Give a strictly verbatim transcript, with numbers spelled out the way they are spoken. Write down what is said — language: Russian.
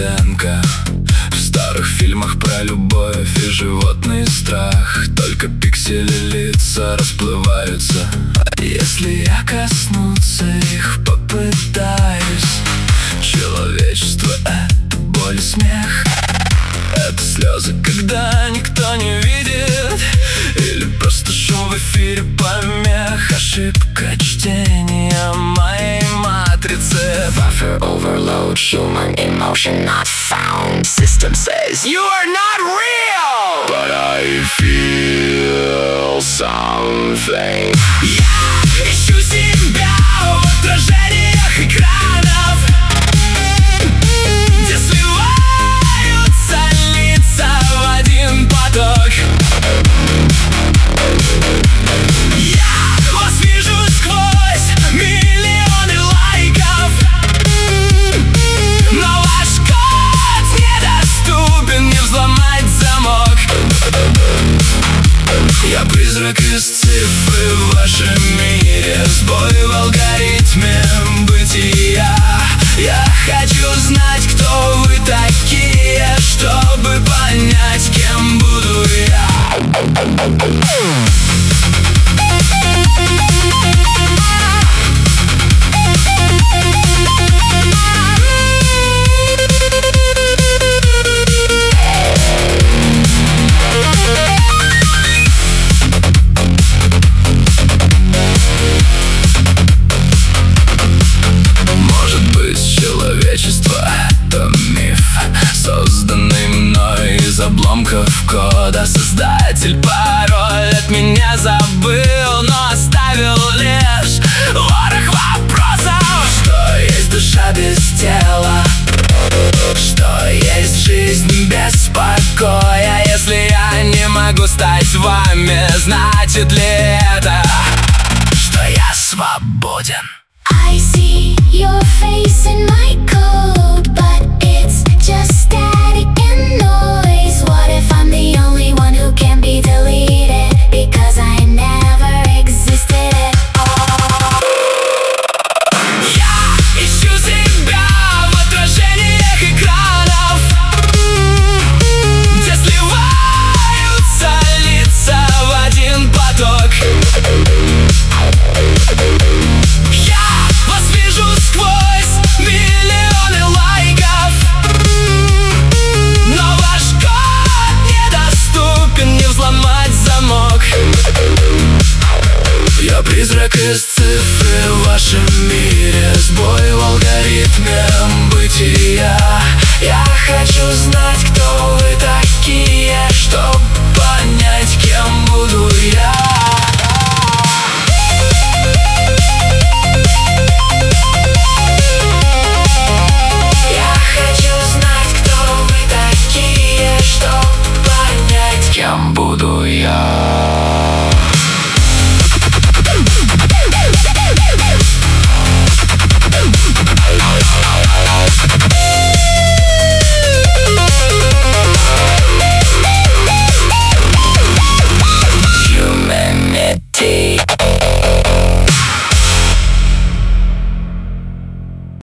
ДНК. В старых фильмах про любовь и животный страх только пиксели лица расплываются. Если я коснуться их попытаюсь, человечество — это боль и смех. Это слезы, когда никто не видит, или просто шум в эфире помех. Ошибка чтения моей матрицы. Buffer overload, human emotion not found. System says you are not real, but I feel something. Я ищу себя в отражениях экранов, где сливаются лица в один поток. Я вас вижу сквозь миллионы лайков, но ваш код недоступен, не взломать замок. Я призрак из цифры в вашем мире, сбой в алгоритме бытия. Я хочу знать, кто вы такие, чтобы понять, кем буду я. Это миф, созданный мной из обломков кода. Создатель по